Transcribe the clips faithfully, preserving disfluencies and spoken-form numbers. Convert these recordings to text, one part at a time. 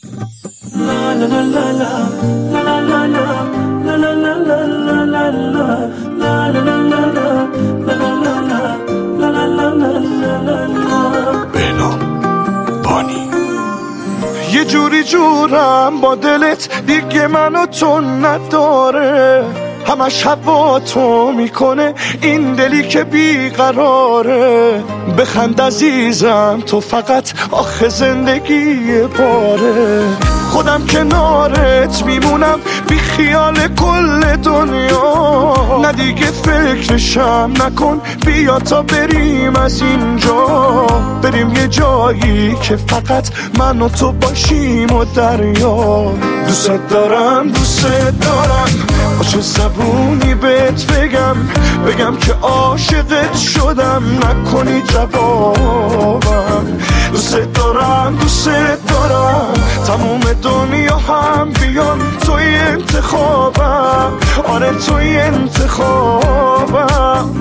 یه جوری جورم با دلت دیگه منو تو نداره، همش هوا تو میکنه این دلی که بیقراره. بخند عزیزم تو فقط آخه زندگی باره، خودم کنارت میمونم بی خیال کل دنیا. نه دیگه فکرشم نکن، بیا تا بریم از اینجا، بریم یه جایی که فقط من و تو باشیم و دریا. دوست دارم دوست دارم با چه زبونی بهت بگم، بگم که عاشقت شدم نکنی جوابم. دوست دارم دوست دارم تموم دنیا هم بیان توی انتخابم، آره توی انتخابم.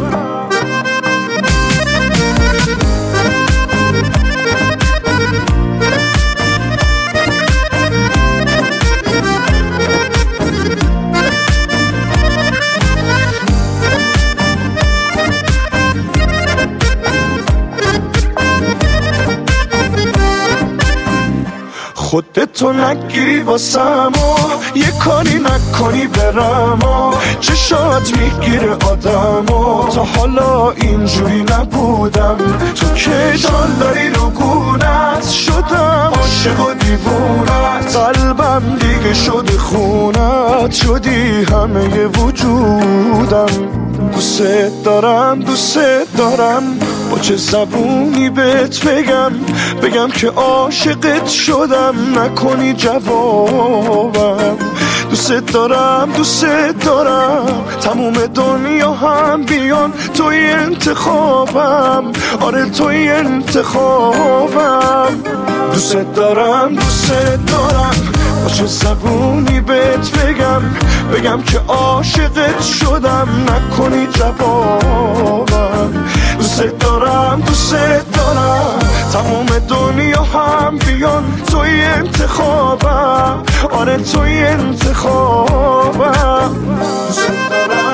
خودتو نگیری واسم و یه کاری نکنی برم و چشات میگیره آدم و تا حالا اینجوری نبودم. تو که داری رو گونت شدم، عاشق و دیوونت، قلبم دیگه شده خونت، شدی همه وجودم. دوست دارم دوست دارم با چه زبونی بهت بگم، بگم که عاشقت شدم نکنی جوابم. دوست دارم دوست دارم تموم دنیا هم بیان توی انتخابم، آره توی انتخابم. دوست دارم دوست دارم با چه زبونی بهت بگم، بگم که عاشقت شدم نکنی جوابم. دوست دارم دوست دارم تموم دنیا هم بیان توی انتخابم، آره توی انتخابم. دوست دارم